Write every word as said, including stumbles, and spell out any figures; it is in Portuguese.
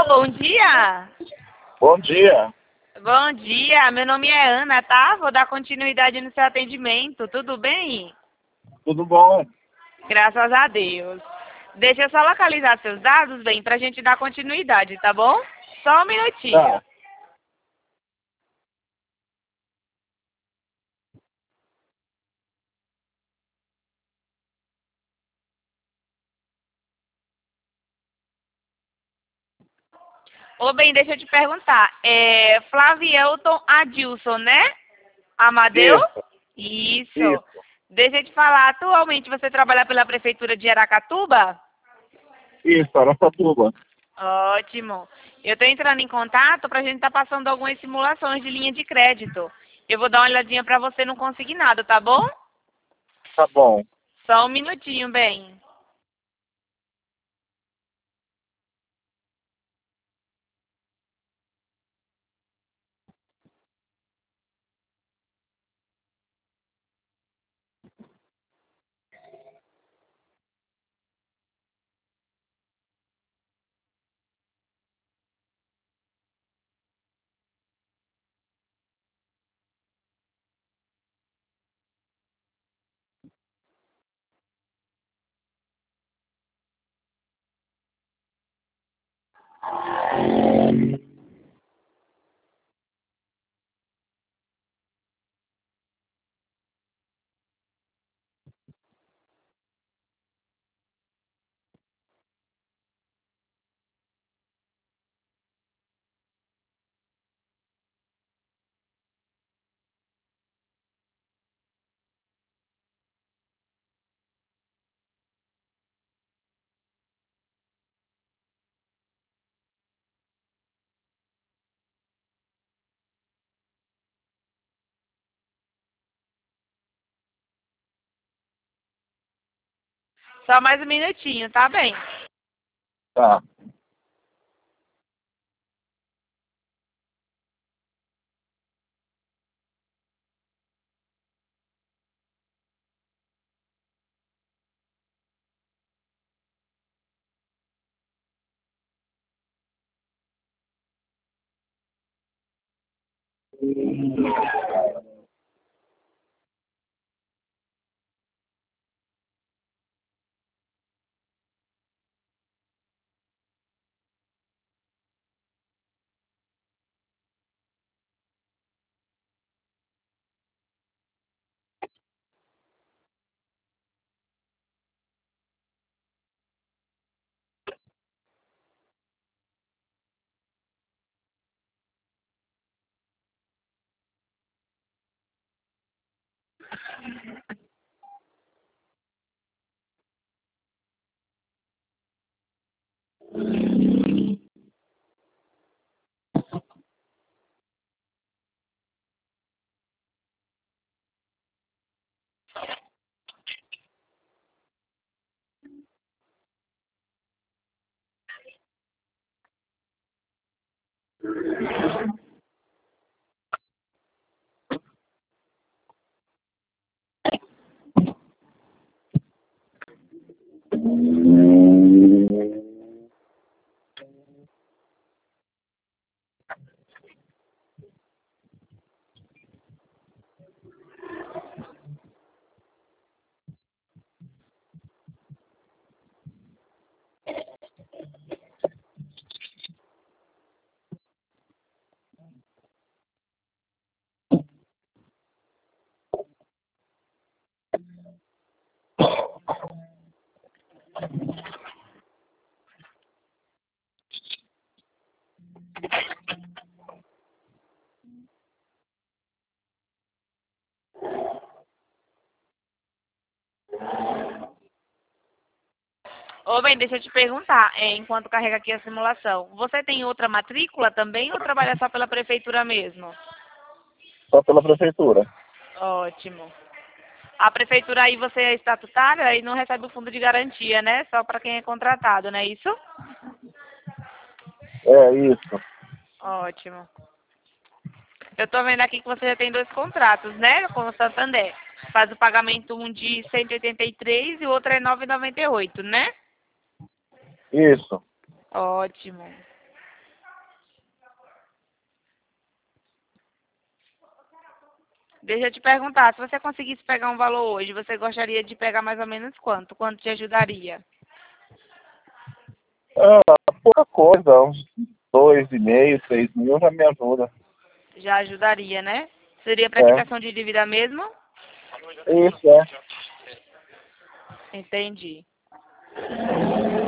bom dia. Bom dia. Bom dia, meu nome é Ana, tá? Vou dar continuidade no seu atendimento, tudo bem? Tudo bom? Graças a Deus. Deixa eu só localizar seus dados, bem, pra gente dar continuidade, tá bom? Só um minutinho. Tá. Ô, bem, deixa eu te perguntar. É Flavielton Adilson, né? Amadeu? Isso, Isso. isso, Deixa eu te falar, atualmente você trabalha pela Prefeitura de Aracatuba? isso, Araçatuba. Ótimo. Eu estou entrando em contato para a gente estar passando algumas simulações de linha de crédito. Eu vou dar uma olhadinha para você não conseguir nada, tá bom? Tá bom. Só um minutinho, bem. Só mais um minutinho, tá bem? Tá. Ô, bem, deixa eu te perguntar, é, enquanto carrega aqui a simulação. Você tem outra matrícula também ou trabalha só pela Prefeitura mesmo? Só pela prefeitura. Ótimo. A Prefeitura aí você é estatutária e não recebe o fundo de garantia, né? Só para quem é contratado, não é isso? É isso. Ótimo. Eu tô vendo aqui que você já tem dois contratos, né? Com o Santander. Faz o pagamento um de cento e oitenta e três e o outro é nove e noventa e oito, né? Isso. Ótimo. Deixa eu te perguntar, se você conseguisse pegar um valor hoje, você gostaria de pegar mais ou menos quanto? Quanto te ajudaria? Ah, pouca coisa, uns dois e meio, três mil já me ajuda. Já ajudaria, né? Seria para É, quitação de dívida mesmo? isso, é. Entendi.